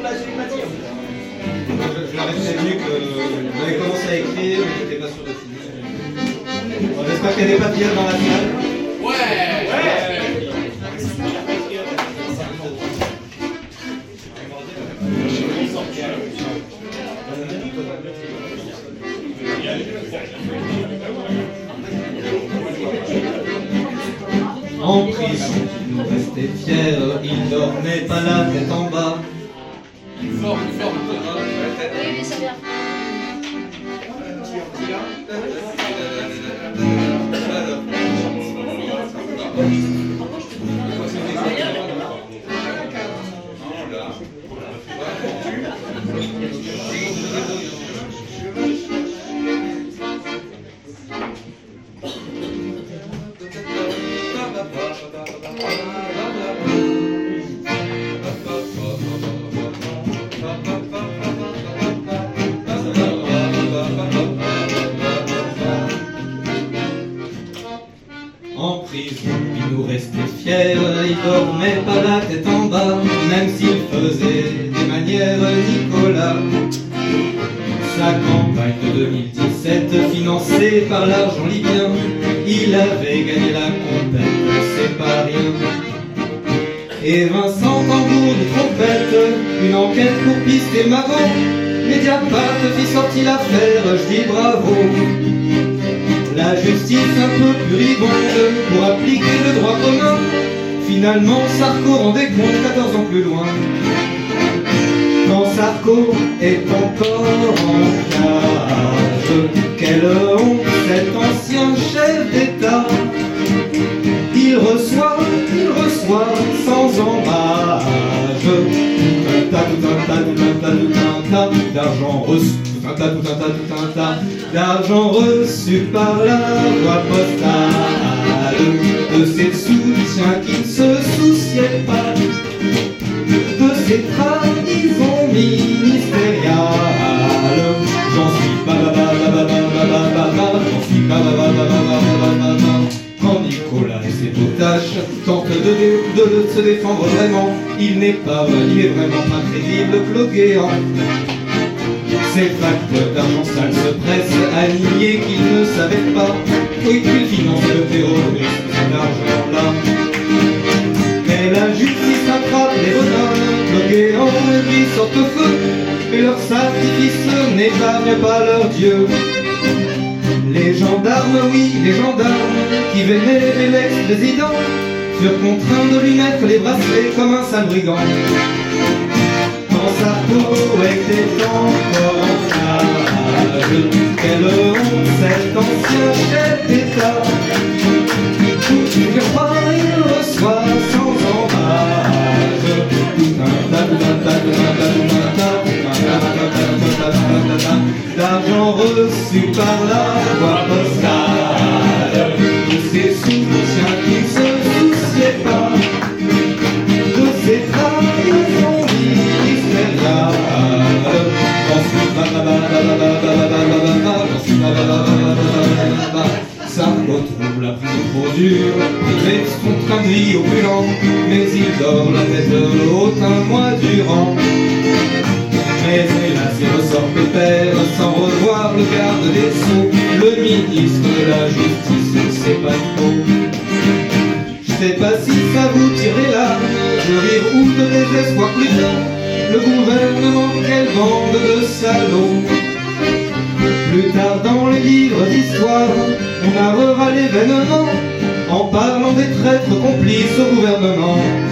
Je leur ai prévenu que j'avais commencé à écrire, mais j'étais pas sûr de finir. Bon, j'espère qu'il y a des papiers dans la salle. Ouais. En prison, il nous restait fiers, il dormait pas la tête en bas. Fort. Oui, c'est bien. En prison, il nous restait fiers, il dormait pas la tête en bas, même s'il faisait des manières Nicolas. Sa campagne de 2017, financée par l'argent libyen, il avait gagné la compète, c'est pas rien. Et Vincent tambour de trompette, une enquête pour piste et marrant, Mediapart fit sortir l'affaire, je dis bravo. La justice un peu puribonde pour appliquer le droit commun. Finalement, Sarko rendait compte 14 ans plus loin. Quand Sarko est encore en cage, quelle honte cet ancien chef d'État. Il reçoit sans embâche d'argent reçu. D'argent reçu par la voie postale, de ses soutiens qui ne se souciaient pas, de ses trahisons ministériales. J'en suis quand Nicolas et ses potaches tentent de se défendre vraiment, il n'est vraiment pas crédible, cloquéant. Ces facteurs d'argent sale se pressent à nier qu'ils ne savaient pas qu'ils finançaient le terrorisme, cet argent-là. Mais la justice attrape les bonhommes, bloqués en lui sortent au feu, et leur sacrifice n'épargne pas leur Dieu. Les gendarmes, oui, les gendarmes, qui vénéraient l'ex-président, furent contraints de lui mettre les bracelets comme un sale brigand. Quand Sarko était encore en cage, quelle honte cet ancien chef d'État. Je crois il reçoit sans embâche d'argent reçu par la voie postale, de ses soutiens qui ne se souciaient pas, de ses trahisons ministériales. Sarko trouve la prison trop dure, il fait son train de vie opulent, mais il dort la tête haute un mois durant. Mais hélas, il ressort pépère sans revoir le garde des Sceaux, le ministre de la Justice, ne sait pas trop. Je sais pas si ça vous tire les larmes, de rire ou de désespoir plutôt. Le gouvernement, quelle bande de salauds. Plus tard dans les livres d'histoire, on narrera l'événement en parlant des traîtres complices au gouvernement.